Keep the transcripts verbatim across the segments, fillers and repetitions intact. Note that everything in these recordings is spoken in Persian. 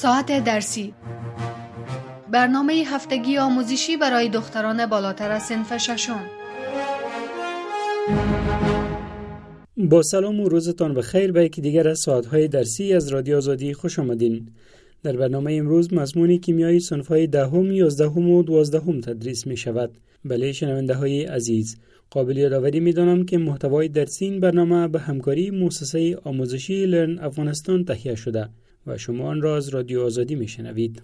ساعت درسی، برنامه هفتگی آموزشی برای دختران بالاتر از صنف ششم. با سلام و روزتان بخیر به یکی دیگر از ساعت‌های درسی از رادیو آزادی خوش آمدین. در برنامه امروز مضمون کیمیای صنف‌های دهم، یازدهم و دوازدهم تدریس می شود. بله شنونده‌های عزیز، قابل یادآوری می‌دانم که محتوای درسی این برنامه به همکاری مؤسسه آموزشی لرن افغانستان تهیه شده و شما آن را از رادیو آزادی می‌شنوید.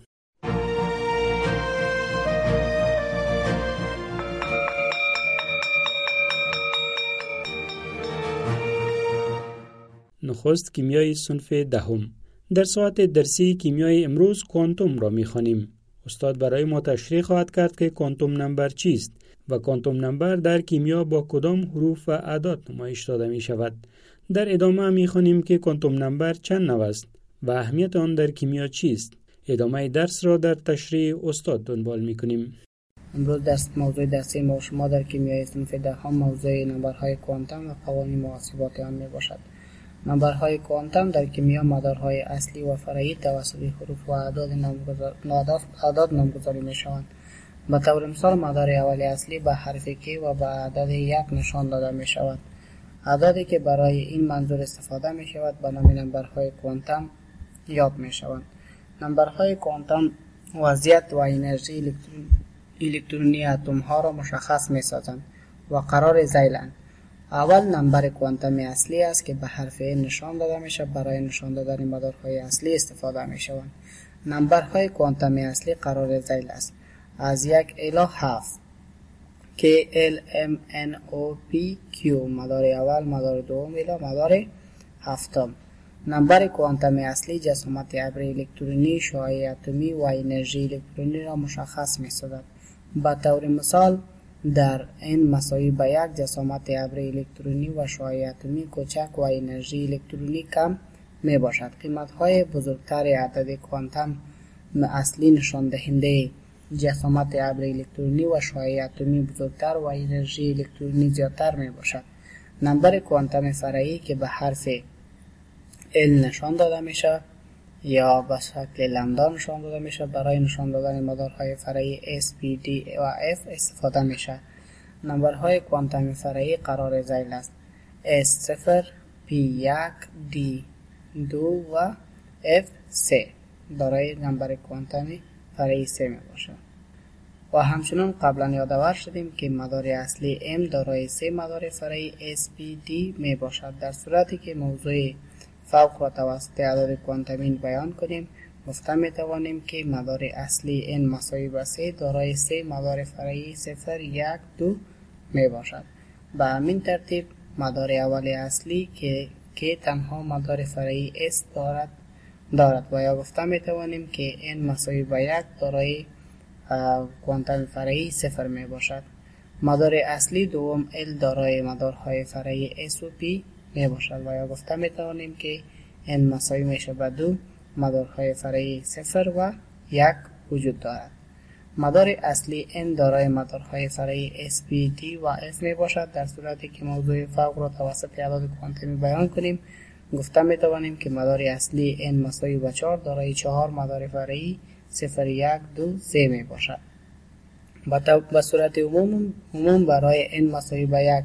نخست کیمیای صنف دهم. در ساعت درسی کیمیای امروز کوانتوم را می‌خوانیم. استاد برای ما تشریح خواهد کرد که کوانتوم نمبر چیست و کوانتوم نمبر در کیمیا با کدام حروف و اعداد نمایش داده می شود. در ادامه می خوانیم که کوانتوم نمبر چند نوع است و اهمیت آن در کیمیا چیست. ادامه درس را در تشریح استاد دنبال می کنیم. امروز درس موضوع درسی ما شما در کیمیای صنف دهم موضوع نمبرهای کوانتوم و قوانین محاسبات آن می باشد. نمبرهای کوانتوم در کیمیا مدارهای اصلی و فرعی توسط حروف و اعداد اعداد نامگذاری می شوند. به طور مثال مدار اولی اصلی به حرف کی و به عدد یک نشان داده می شود. اعدادی که برای این منظور استفاده می شود به نام نمبرهای کوانتوم یاد می شوند. نمبرهای کوانتوم وضعیت و انرژی الکترونی اتم ها را مشخص می سازند و قرار ذیلند. اول نمبر کوانتومی اصلی است که به حرف نشان داده می شود. برای نشان دادن مدارهای اصلی استفاده می شوند. نمبرهای کوانتومی اصلی قرار ذیل است از یک الی هفت که ال ام ان او پی کیو مدار اول، مدار دوم الی مدار هفتم. نمبر کوانتومی اصلی جسامت ابر الکترونی، شعاع اتمی و انرژی الکترونی را مشخص می سازد. به طور مثال در n مساوی به یک جسامت ابر الکترونی و شعاع اتمی کوچک و انرژی الکترونی کم می باشد. قیمت های بزرگتر عدد کوانتوم اصلی نشان دهنده جسامت ابر الکترونی و شعاع اتمی بزرگتر و انرژی الکترونی زیادتر می باشد. نمبر کوانتوم فرعی که به حرف L نشان داده می شود یا به شکل لامدا نشان داده می شود برای نشان دادن مدارهای فرعی S, P, D و F استفاده می شود. نمبرهای کوانتوم فرعی قرار ذیل است. S صفر، P یک، D دو و F سه برای نمبر کوانتومی فرعی سه می باشد. و همچنان قبلا یادآور شدیم که مدار اصلی M دارای سه مدار فرعی S, P, D می باشد. در صورتی که موضوع فوق را توسط اعداد کوانتومی بیان کنیم گفته می توانیم که مدار اصلی N مساوی به سه دارای سه مدار فرعی صفر، یک، دو می باشد. به همین ترتیب مدار اولی اصلی که که تنها مدار فرعی S دارد دارد و یا گفته می توانیم که N مساوی به یک دارای کوانتوم فرعی صفر می باشد. مدار اصلی دوم L دارای مدارهای فرعی S و P می باشد و یا گفته می توانیم که N مساوی می شود به دو مدارهای فرعی صفر و یک وجود دارد. مدار اصلی N دارای مدارهای فرعی S, P, D و F می باشد. در صورتی که موضوع فوق را توسط اعداد کوانتومی بیان کنیم گفته می توانیم که مدار اصلی N مساوی به چهار دارای چهار مدار فرعی صفر، یک، دو، سه می باشد. به صورت عموم عموم برای N مساوی به یک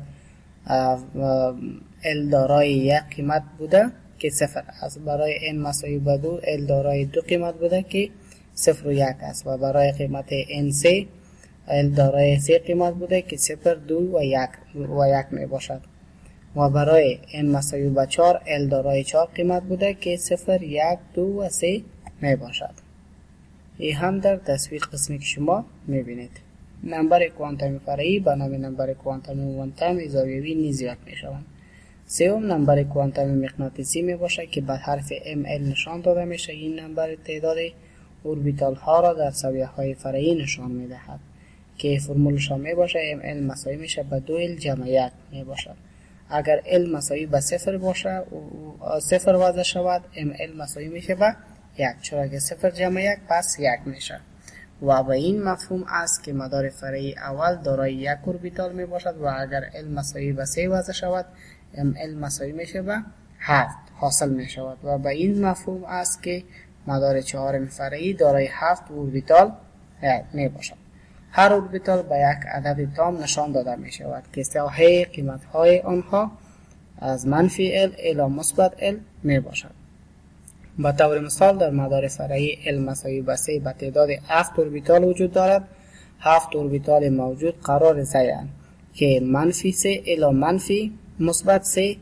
L دارای یک قیمت بوده که صفر است. برای N مساوی به دو L دارای دو قیمت بوده که صفر و یک است و برای قیمت N سه L دارای سه قیمت بوده که صفر، دو و یک و یک می باشد. و برای N مساوی به چهار L دارای چهار قیمت بوده که صفر، یک، دو و سه می باشد. این هم در تصویر قسمی که شما می بینید. نمبر کوانتوم فرعی به نام نمبر کوانتوم موانتوم زاویه‌ای نیز یاد می شوند. سوم نمبر کوانتوم مغناطیسی می باشد که به حرف ام ال نشان داده می شود. این نمبر تعداد اوربیتال ها را در زاویه های فرعی نشان می دهد که فرمولش می باشد ام ال مساوی می شود به دو ال جمع یک می باشد. اگر ال مساوی به صفر باشد و صفر وضع شود ام ال مساوی می شود به یک، چرا که صفر جمع یک پس یک می شود. و به این مفهوم است که مدار فرعی اول دارای یک اوربیتال می باشد و اگر ال مساوی به سه وضع شود ام ال مساوی می شود به هفت حاصل می شود. و به این مفهوم است که مدار چهارم فرعی دارای هفت اوربیتال می باشد. هر اوربیتال به یک عدد تام نشان داده می شود که ساحه قیمت های آنها از منفی L الی مثبت L می باشد. به طور مثال در مدار فرعی L مساوی به سه به تعداد هفت اوربیتال وجود دارد. هفت اوربیتال موجود قرار زیرند که منفی سه الی منفی مثبت سه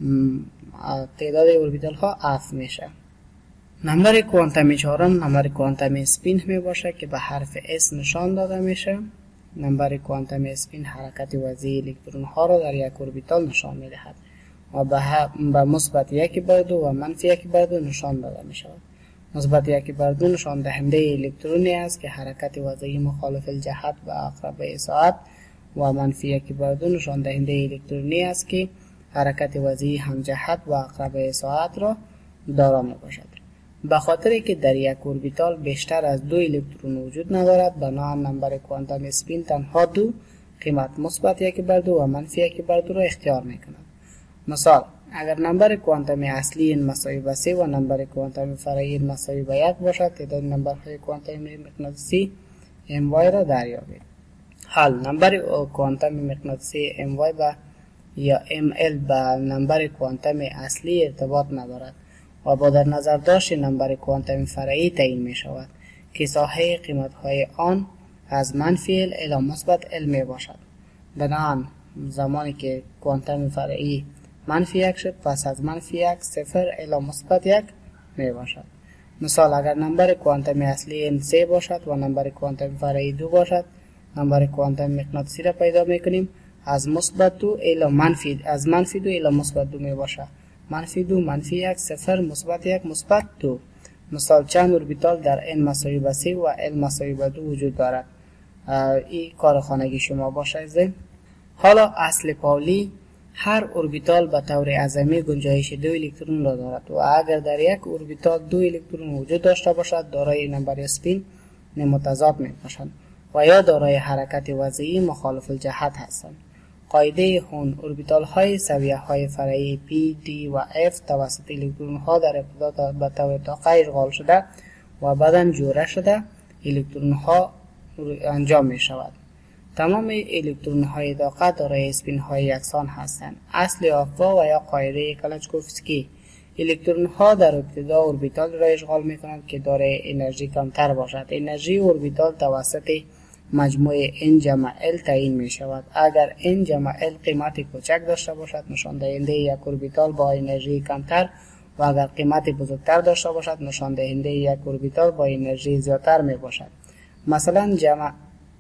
تعداد اوربیتال ها اف میشه. نمبر کوانتومی چهارم نمبر کوانتومی اسپین می باشه که به حرف S نشان داده میشه. نمبر کوانتومی اسپین حرکت وضعی الکترون ها را در یک اوربیتال نشان می دهد و به مثبت یک بر دو و منفی یک بر دو نشان داده می شود. مثبت یک بر دو نشان دهنده الکترونی است که حرکت وضعی مخالف الجهت به عقربه ساعت و منفی یک بر دو نشان دهنده الکترونی است که حرکت وضعی همجهت و عقربه ساعت را دارا می باشد. به خاطر که در یک اوربیتال بیشتر از دو الکترون وجود ندارد، بنابراین نمبر کوانتوم اسپین تنها دو قیمت مثبت یک بر دو و منفی یک بر دو را اختیار می کند. مثال، اگر نمبر کوانتومی اصلی n مساوی به سه و نمبر کوانتومی فرعی n مساوی به یک باشد، تعداد نمبرهای کوانتومی مغناطیسی ام وای را دریابید. حل: نمبر کوانتومی مغناطیسی ام وای با یا ام ال به نمبر کوانتومی اصلی ارتباط ندارد و با در نظر داشت نمبر کوانتومی فرعی تعیین می شود که ساحه قیمت های آن از منفی L الی مثبت L می باشد. بنابراین زمانی که کوانتوم فرعی منفی یک شد، پس از منفی یک صفر الی مثبت یک می باشد. مثال، اگر نمبر کوانتومی اصلی n سه باشد و نمبر کوانتومی فرعی دو باشد، نمبر کوانتومی مغناطیسی را پیدا می کنیم از مثبت دو الی منفی از منفی دو الی مثبت دو می باشد. منفی دو منفی یک صفر مثبت یک مثبت دو. مثال، چند اوربیتال در n مساوی به سه و L مساوی به دو وجود دارد. این کار خانگی شما باشه. حالا اصل پاولی: هر اوربیتال به طور اعظمی گنجایش دو الکترون را دارد و اگر در یک اوربیتال دو الکترون وجود داشته باشد، دارای نمبر اسپین متضاد می باشند و یا دارای حرکت وضعی مخالف الجهت هستند. قاعده هون: اوربیتال های سویه های فرعی P, D و F توسط الکترون ها در ابتدا به طور طاقه اشغال شده و بعداً جوره شده الکترون ها انجام می شود. تمام الکترون های طاقه دارای اسپین های یکسان هستند. اصل آقا و یا قاعده کلاشکوفسکی: الکترون ها در ابتدا اوربیتال را اشغال می کنند که دارای انرژی کمتر باشد. انرژی اوربیتال توسط مجموع n جمع L تعیین می شود. اگر n جمع L قیمت کوچک داشته باشد، نشان دهنده یک اوربیتال با انرژی کمتر و اگر قیمت بزرگتر داشته باشد، نشان دهنده یک اوربیتال با انرژی زیادتر می باشد. مثلا جمع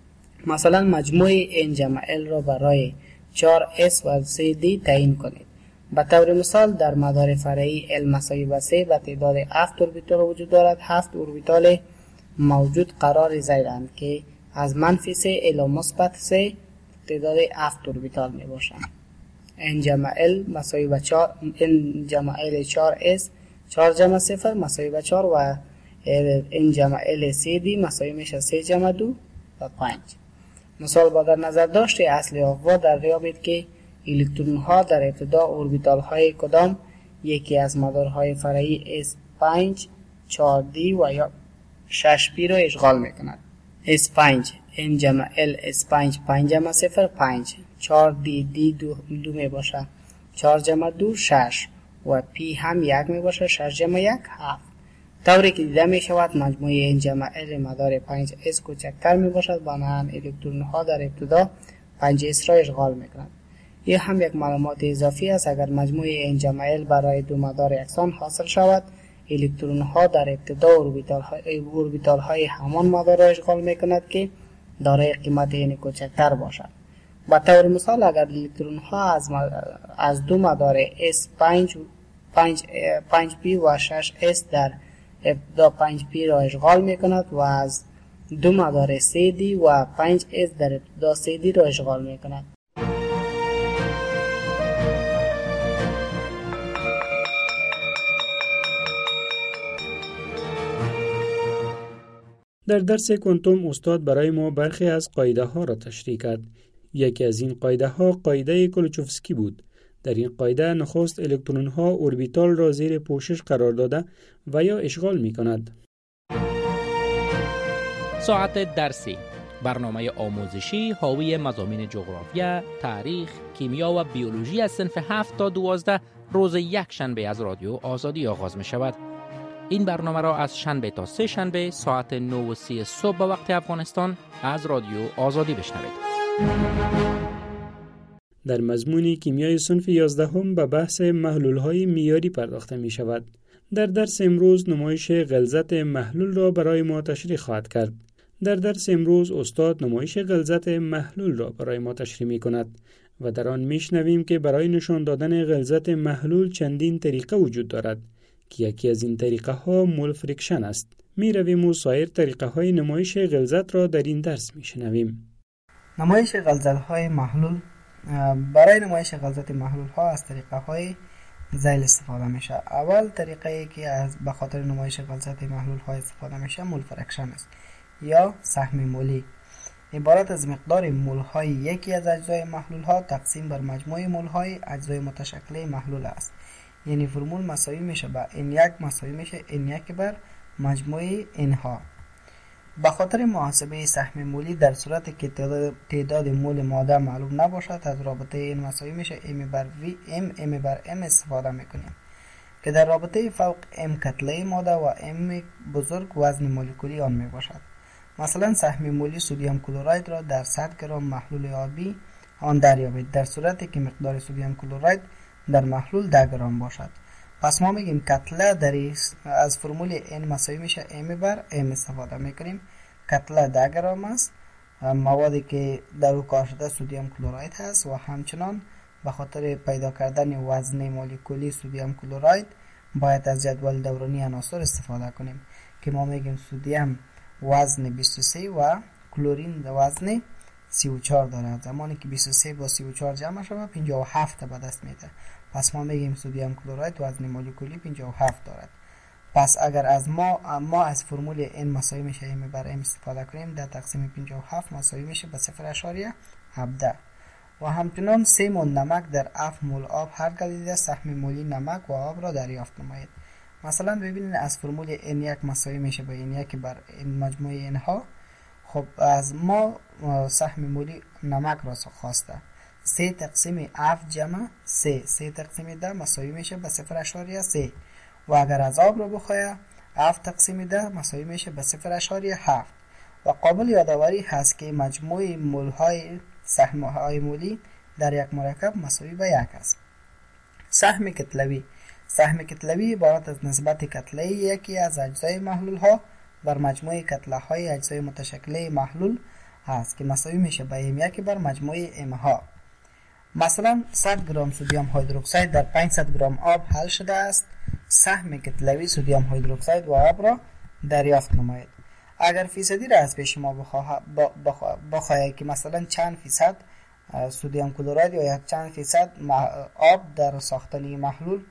مثلا مجموع n جمع L را برای چهار اس و سه دی تعیین کنید. به طور مثال، در مدار فرعی L مساوی به سه به تعداد هفت اوربیتال وجود دارد. هفت اوربیتال موجود قرار زیرند که از منفی سه الی مثبت سه تعداد هفت اوربیتال می باشند. n جمع L مساوی به چهار n جمع L چهار اس چهار جمع صفر مساوی به چهار و n جمع L سه دی مساوی میشه سه جمع دو و پنج. مثال، با در نظر داشته اصل آقا دریابید که الکترون ها در ابتدا اوربیتال های کدام یکی از مدارهای فرعی اس پنج، چهار دی و یا شش پی را اشغال می کند. اس پنج n جمع L اس پنج پنج جمع صفر پنج، چهار دی دی دو, دو می باشه، چهار جمع دو شش و پی هم یک می باشه، شش جمع یک هفت. طوری که دیده می شود مجموع n جمع L مدار پنج اس کوچکتر می باشد، بنابراین الکترون ها در ابتدا پنج اس را اشغال می کنند. این هم یک معلومات اضافی است. اگر مجموع n جمع L برای دو مدار یکسان حاصل شود، الکترون ها در ابتدا اوربیتال های اوربیتال های همان مدار را اشغال می کند که دارای قیمت n کوچکتر باشد. به طور مثال، اگر الکترون ها از از دو مدار اس پنج پنج پی و شش اس در ابتدا پنج پی را اشغال می کند و از دو مدار سه دی و پنج اس در ابتدا سه دی را اشغال می کند. در درس کوانتوم استاد برای ما برخی از قاعده ها را تشریح کرد. یکی از این قاعده ها قاعده کلوچوفسکی بود. در این قاعده نخست الکترون ها اوربیتال را زیر پوشش قرار داده و یا اشغال می کند. ساعت درسی، برنامه آموزشی حاوی مضامین جغرافیا، تاریخ، کیمیا و بیولوژی از صنف هفت تا دوازده روز یک شنبه از رادیو آزادی آغاز می شود. این برنامه را از شنبه تا سه شنبه ساعت نه و سی صبح به وقت افغانستان از رادیو آزادی بشنوید. در مضمون کیمیای صنف یازدهم به بحث محلول‌های معیاری پرداخته می شود. در درس امروز نمایش غلظت محلول را برای ما تشریح خواهد کرد. در درس امروز استاد نمایش غلظت محلول را برای ما تشریح می کند و در آن می شنویم که برای نشان دادن غلظت محلول چندین طریقه وجود دارد که یکی از این طریقه ها مول فریکشن است. می رویم و سایر طریقه های نمایش غلظت را در این درس می شنویم. نمایش غلظت های محلول. برای نمایش غلظت محلول ها از طریقه های ذیل استفاده میشه. اول طریقه ای که از به خاطر نمایش غلظت محلول ها استفاده میشه مول فریکشن است یا سهم مولی. عبارت از مقدار مول های یکی از اجزای محلول ها تقسیم بر مجموع مول های اجزای متشکل محلول است. یعنی فرمول مساوی میشه به ان یک مساوی میشه ان یک بر مجموع ان ها. به خاطر محاسبه سهم مولی در صورتی که تعداد مول ماده معلوم نباشد از رابطه این مساوی میشه ام بر وی ام ام بر ام استفاده میکنیم که در رابطه فوق ام کتله ماده و ام بزرگ وزن مولکولی آن میباشد. مثلا سهم مولی سدیم کلراید را در صد گرم محلول آبی آن دریابید در صورتی که مقدار سدیم کلراید در محلول ده گرم باشد. پس ما میگیم کتله در از فرمول n مساوی میشه m بر m استفاده میکنیم. کتله ده گرم است. موادی که در او کار شده سدیم کلراید هست و همچنان به خاطر پیدا کردن وزن مولکولی سدیم کلراید باید از جدول دورانی عناصر استفاده کنیم که ما میگیم سدیم وزن بیست و سه و کلورین وزن سی و چهار دارد. زمانی که بیست و سه با سی و چهار جمع شود پنجاه و هفت به دست میده. پس ما میگیم سدیم کلراید وزن مولکولی پنجاه و هفت دارد. پس اگر از ما ما از فرمول n مساوی میشه m بر m استفاده کنیم در تقسیم پنجاه و هفت مساوی میشه به صفر اشاریه هفده. و همچنان سه مول نمک در هفت مول آب هر گلیده سهم مولی نمک و آب را دریافت نمایید. مثلا ببینید از فرمول n یک مساوی میشه به n یک بر n مجموع n ها. خب از ما سهم مولی نمک را خواسته. سه تقسیم هفت جمع سه سه تقسیم ده مساوی میشه به صفر اشاریه سه. و اگر از آب رو بخواهی هفت تقسیم ده مساوی میشه به صفر اشاریه هفت. و قابل یادآوری هست که مجموع مول های سهم های مولی در یک مرکب مساوی به یک است. سهم کتلوی. سهم کتلوی عبارت از نسبت کتله یکی از اجزای محلول ها بر مجموع کتله های اجزای متشکل محلول هست که مساوی میشه به ام یک بر مجموع ام ها. مثلا صد گرم سدیم هیدروکسید در پانصد گرم آب حل شده است. سهم کتلوی سدیم هیدروکسید و آب را دریافت نمایید. اگر فیصدی را از پیش ما بخواهید که مثلا چند فیصد سدیم کلراید یا یک چند فیصد آب در ساختن محلول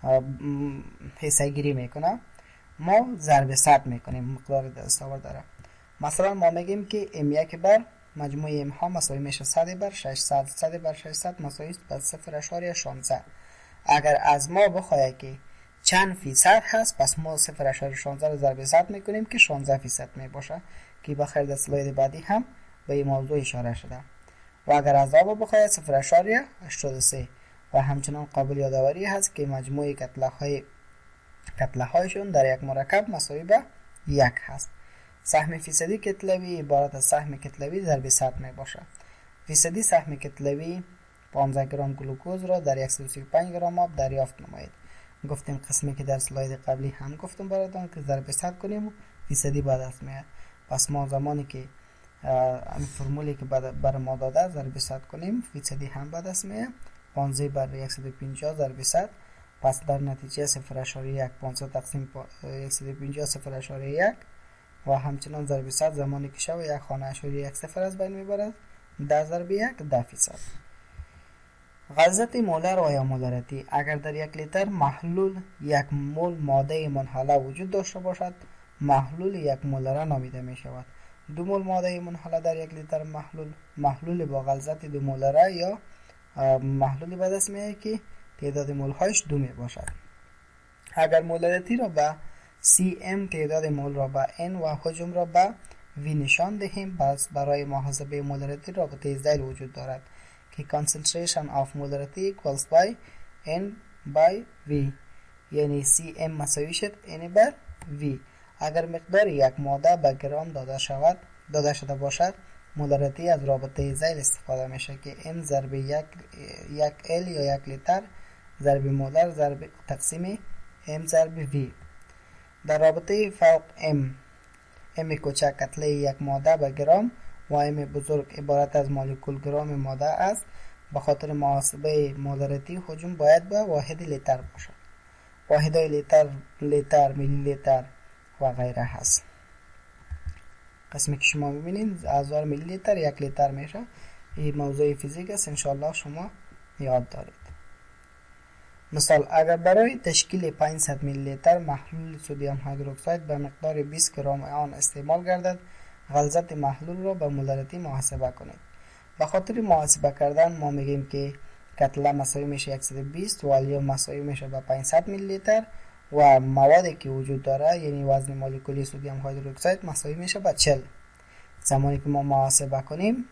حصه گیری میکنه، ما ضرب صد میکنیم مقدار دستاور داره. مثلا ما میگیم که ام یک بر مجموع ام ها مساوی میشه صد بر ششصد. صد بر ششصد مساوی است به صفر اشاریه شانزده. اگر از ما بخواهد که چند فیصد هست پس ما صفر اشاریه شانزده رو ضرب صد میکنیم که شانزده فیصد میباشه که بخیر در اسلاید بعدی هم به این موضوع اشاره شده. و اگر از آب بخواهد صفر اشاریه هشتاد و سه. و همچنان قابل یادآوری هست که مجموع کتله های کتله هایشون در یک مرکب مساوی به یک هست. سهم فیصدی کتلوی عبارت از سهم کتلوی ضرب صد می باشه. فیصدی سهم کتلوی پانزده گرم گلوکوز را در صد و سی و پنج گرم آب دریافت نمایید. گفتیم قسمی که در اسلاید قبلی هم گفتم براتون که ضرب صد کنیم و فیصدی به دست میاد. پس ما زمانی که این فرمولی که بر ما داده ضرب صد کنیم فیصدی هم به دست میاد. پانزده بر صد و پنجاه ضرب صد. پس در نتیجه صفر اشاریه یک. پانزده تقسیم صد و پنجاه صفر اشاریه یک. و همچنان ضرب صد زمانی که شو یک خانه اشاریه یک صفر از بین میبرد. ده ضرب یک ده فیصد. غلظت مولر و یا مولریتی. اگر در یک لیتر محلول یک مول ماده منحله وجود داشته باشد محلول یک مولره نامیده می شود. دو مول ماده منحله در یک لیتر محلول محلول با غلظت دو مولره یا محلولی به دست میاد که تعداد مول هایش دو می باشد. اگر مولریتی را به سی ام، تعداد مول را به N و حجم را به V نشان دهیم، پس برای محاسبه مولریتی رابطه ذیل وجود دارد که concentration of molarity equals by N by V، یعنی سی ام مساوی شد N بر V. اگر مقدار یک ماده به گرام داده شود داده شده باشد، مولریتی از رابطه ذیل استفاده میشه که M ضرب یک یک L یا یک لیتر ضرب مولر ضرب تقسیم M ضرب V. در رابطه فوق M، M کوچک کتله یک ماده به گرام و M بزرگ عبارت از مولکول گرام ماده است. به خاطر محاسبه مولریتی حجم باید به واحد لیتر باشد. واحدهای لیتر، لیتر، میلی لیتر و غیره هست. قسمی که شما ببینید هزار میلی لیتر یک لیتر میشه. این موضوع فیزیک است، انشالله شما یاد دارید. مثال، اگر برای تشکیل پانصد میلی لیتر محلول سدیم هیدروکساید به مقدار بیست گرم آن استعمال گردد، غلظت محلول را به مولریتی محاسبه کنید. به خاطر محاسبه کردن ما میگیم که کتله مساوی میشه صد و بیست و الیوم مساوی میشه به پانصد میلی لیتر و موادی که وجود داره یعنی وزن مولکولی سدیم هیدروکساید مساوی میشه به چهل. زمانی که ما محاسبه کنیم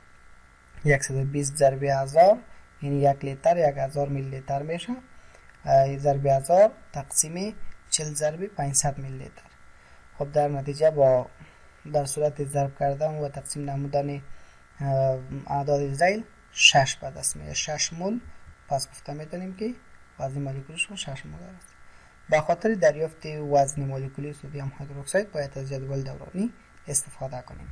صد و بیست ضرب هزار یعنی یک لیتر یک هزار میلی لیتر میشه، ضرب هزار تقسیم چهل ضرب پانصد میلی لیتر. خب در نتیجه با در صورت ضرب کردن و تقسیم نمودن اعداد ذیل شش به دست میاد، شش مول. پس گفته میتونیم که وزن مولکولیش شش مول است. به خاطر دریافت وزن مولکولی سدیم هیدروکساید باید از جدول دورانی استفاده کنیم.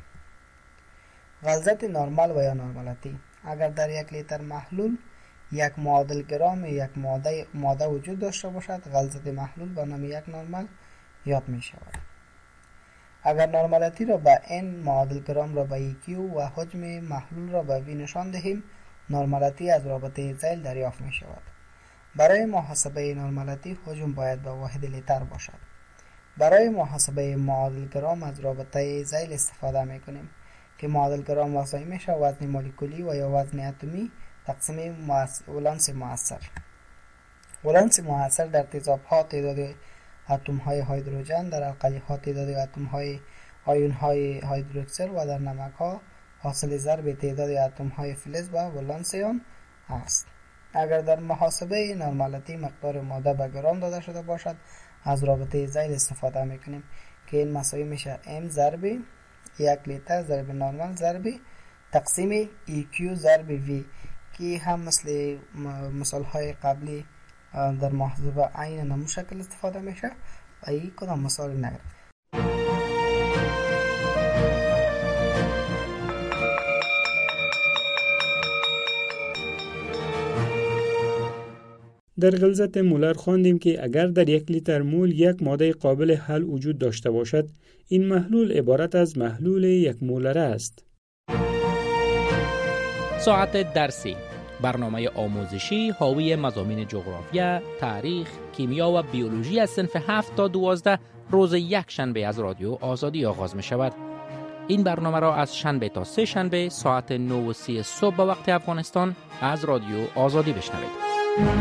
غلظت نرمال و یا نرمالتی، اگر در یک لیتر محلول یک معادل گرام یک ماده ماده وجود داشته باشد، غلظت محلول به نام یک نرمال یاد می شود. اگر نرمالتی را به N، معادل گرام را به Q و حجم محلول را به V نشان دهیم، نرمالتی از رابطه ذیل دریافت می شود. برای محاسبه نرمالتی حجم باید به واحد لیتر باشد. برای محاسبه معادل گرام از رابطه ذیل استفاده می کنیم که معادل گرام مساوی میشه وزن مولکولی و یا وزن اتمی تقسیم ولانس مؤثر. ولانس مؤثر در تیزاب ها تعداد اتم های هیدروژن، در القلی ها تعداد اتم های آیون های هیدروکسل و در نمک ها حاصل ضرب تعداد اتم های فلز و ولانس آن است. اگر در محاسبه نرمالتی مقدار ماده به گرام داده شده باشد، از رابطه ذیل استفاده میکنیم که این مساوی میشه M ضرب یک لیتر ضرب نرمال ضرب تقسیم ای کیو ضرب وی که هم مثل مثال های قبلی در محاسبه عین نمو شکل استفاده میشه و این کدام مثال نگرد. در غلظت مولر خواندیم که اگر در یک لیتر مول یک ماده قابل حل وجود داشته باشد، این محلول عبارت از محلول یک مولره است. ساعت درسی، برنامه آموزشی حاوی مضامین جغرافیا، تاریخ، کیمیا و بیولوژی از صنف هفت تا دوازده روز یک شنبه از رادیو آزادی آغاز می شود. این برنامه را از شنبه تا سه شنبه ساعت نه و سی صبح به وقت افغانستان از رادیو آزادی بشنوید.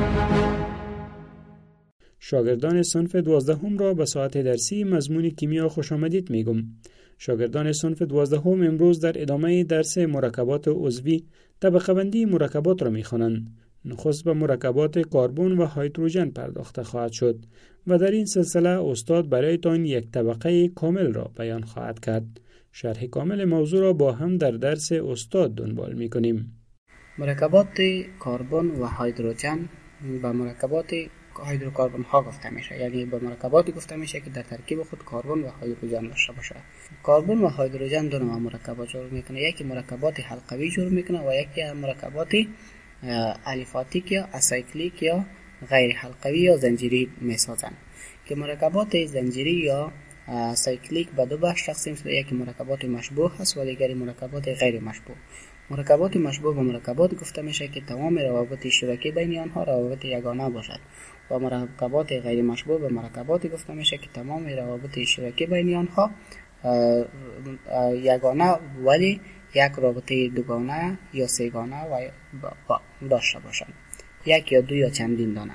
شاگردان صنف دوازدهم را به ساعت درسی مضمون کیمیا خوش آمدید میگم. شاگردان صنف دوازدهم امروز در ادامه درس مرکبات عضوی طبقه بندی مرکبات را میخوانند. نخست به مرکبات کربن و هیدروژن پرداخته خواهد شد و در این سلسله استاد برایتان یک طبقه کامل را بیان خواهد کرد. شرح کامل موضوع را با هم در درس استاد دنبال میکنیم. مرکبات کربن و هیدروژن به مرکبات هیدروکربن ها گفته میشه، یعنی به مرکباتی گفته میشه که در ترکیب خود کربن و هیدروژن داشته باشه. کربن و هیدروژن دو نوع مرکبات جور میکنه، یکی مرکبات حلقوی جور میکنه و یکی مرکبات الیفاتیک یا اسایکلیک یا غیر حلقوی یا زنجیری میسازن که مرکبات زنجیری یا سایکلیک به دو بخش تقسیم شده، یکی مرکبات مشبوه هست و دیگری مرکبات غیر مشبوه. مرکبات مشبوه به مرکبات گفته میشه که تمام روابط اشتراکی بین آنها روابط یگانه باشد و مرکبات غیر مشبوه به مرکبات گفته میشه که تمام روابط اشتراکی بین آنها یگانه ولی یک رابطه دوگانه یا سه‌گانه و داشته باشند، یک یا دو یا چندین دانه.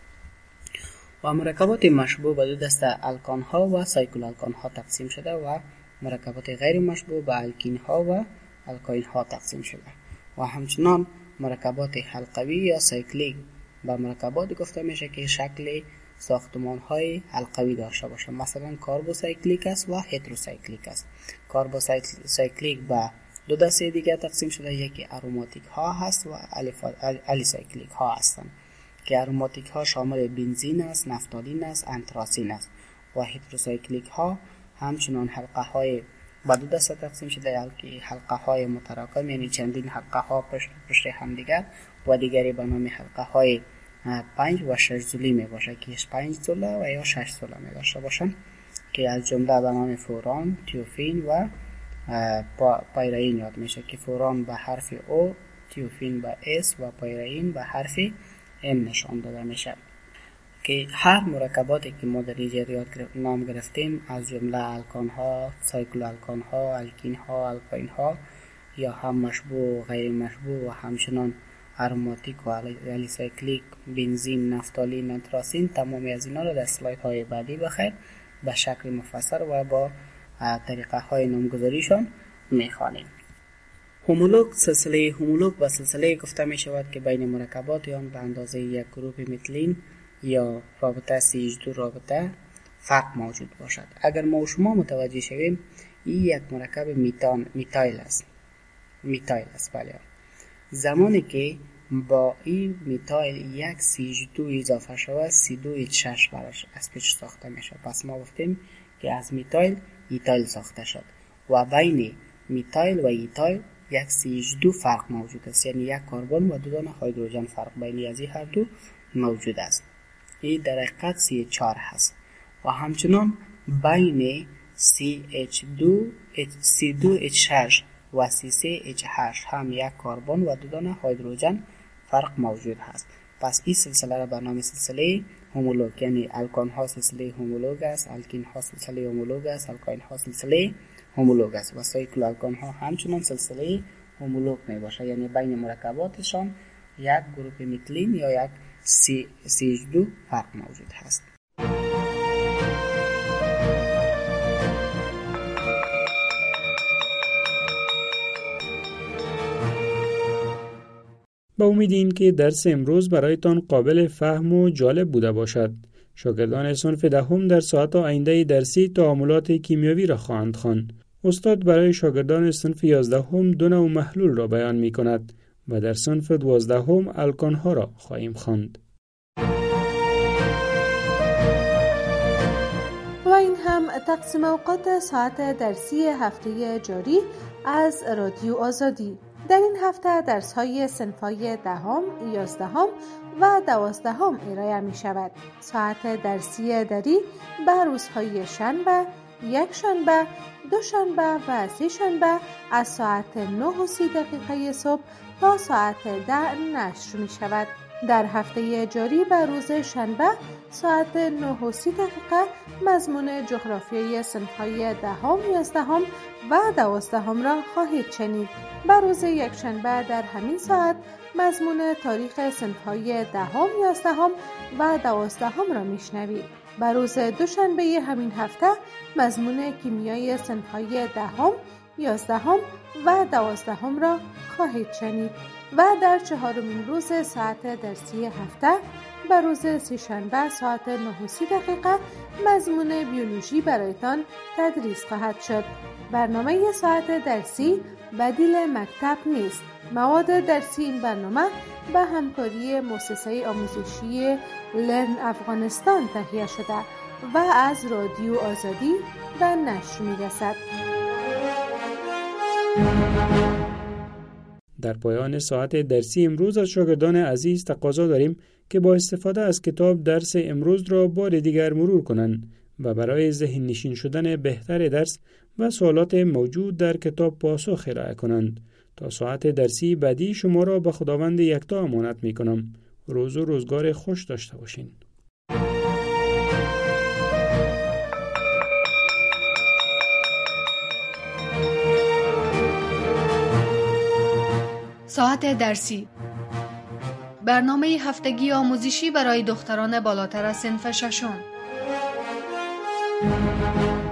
و مرکبات مشبوع به دو دسته الکان ها و سایکل الکان ها تقسیم شده و مرکبات غیر مشبوع به الکین ها و الکاین ها تقسیم شده. و همچنان مرکبات حلقوی یا سایکلیک به مرکبات گفته میشه که شکل ساختمان های حلقوی داشته باشه، مثلا کاربوسایکلیک است و هتروسایکلیک است. کاربوسایکلیک به دو دسته دیگه تقسیم شده، یکی اروماتیک ها هست و الیسایکلیک ها هستند که اروماتیک ها شامل بنزین است، نفتالین است، انتراسین است. و هتروسایکلیک ها همچنان حلقه های به دو دسته تقسیم شده، که حلقه های متراکم یعنی چندین حلقه ها پشت پشت هم دیگر، و دیگری به نام حلقه های پنج و شش زولی می باشه که پنج زوله و یا شش زوله می داشته باشن، که از جمله به نام فوران، تیوفین و پایرین یاد میشه که فوران به حرف او، تیوفین به اس و پایرین به حرف ام نشان داده میشه. که هر مرکباتی که ما در اینجا نام گرفتیم از جمله الکان ها، سایکل الکان ها، الکین ها، الکاین ها یا هم مشبوع و غیر مشبوع و همچنان اروماتیک و الیسایکلیک، بنزین، نفتالین، انتراسین، تمامی از اینا رو در اسلاید های بعدی بخیر به شکل مفصل و با طریقه های نامگذاریشان میخوانیم. هومولوگ، سلسله هومولوگ و سلسله گفته می شود که بین مرکبات آن به اندازه یک گروپ متلین یا رابطه سی اچ دو رابطه فرق موجود باشد. اگر ما و شما متوجه شویم این یک مرکب میتان میتایل است. میتایل است بله. زمانی که با این میتایل یک سی اچ دو اضافه شود سی دو اچ شش براش از پیش ساخته میشه. پس ما گفتیم که از میتایل ایتایل ساخته شد و بین میتایل و ایتایل یک سی اچ دو فرق موجود است، یعنی یک کربن و دو دانه هیدروژن فرق بین از این هر دو موجود است. این در حقیقت سی اچ چهار هست. و همچنان بین سی اچ دو سی دو اچ شش و سی سه اچ هشت هم یک کربن و دو دانه هیدروژن فرق موجود هست. پس این سلسله را به نام سلسله هومولوگ، یعنی الکان ها سلسله هومولوگ است، الکین ها سلسله هومولوگ است، الکاین ها سلسله هومولوگ است و سایکل الکان ها همچنان سلسله هومولوگ می باشه، یعنی بین مرکباتشان یک گروپ متلین یا یک سی اچ دو فرق موجود هست. با امید این که درس امروز برایتان قابل فهم و جالب بوده باشد. شاگردان صنف دهم در ساعت آینده درسی تعاملات کیمیاوی را خواهند خواند. استاد برای شاگردان صنف یازدهم دو نوع محلول را بیان می کند و در صنف دوازدهم الکان ها را خواهیم خواند. و این هم تقسیم اوقات ساعت درسی هفته جاری از رادیو آزادی. در این هفته درس‌های صنف‌های دهم، یازدهم و دوازدهم ارائه می‌شود. ساعت درسی دری به روزهای شنبه، یک شنبه، دو شنبه و سه شنبه از ساعت نه و سی دقیقه صبح تا ساعت ده نشر می‌شود. در هفته جاری به روز شنبه ساعت نه و سی دقیقه مضمون جغرافیای صنف‌های دهم، یازدهم و دوازدهم را خواهید شنید. به روز یکشنبه در همین ساعت مضمون تاریخ صنف‌های دهم، یازدهم و دوازدهم را میشنوید. به روز دوشنبه همین هفته مضمون کیمیای صنف‌های دهم، یازدهم و دوازدهم را خواهید شنید. و در چهارمین روز ساعت درسی هفته به روز سه‌شنبه ساعت نه و سی دقیقه مضمون بیولوژی برایتان تدریس خواهد شد. برنامه ساعت درسی بدیل مکتب نیست. مواد درسی این برنامه به همکاری مؤسسه آموزشی لرن افغانستان تهیه شده و از رادیو آزادی به نشر می‌رسد. در پایان ساعت درسی امروز از شاگردان عزیز تقاضا داریم که با استفاده از کتاب درس امروز را بار دیگر مرور کنند و برای ذهن نشین شدن بهتر درس و سوالات موجود در کتاب پاسخ ارائه کنند. تا ساعت درسی بعدی شما را به خداوند یکتا امانت می کنم. روز و روزگار خوش داشته باشین. ساعت درسی، برنامه هفتگی آموزشی برای دختران بالاتر از صنف ششم.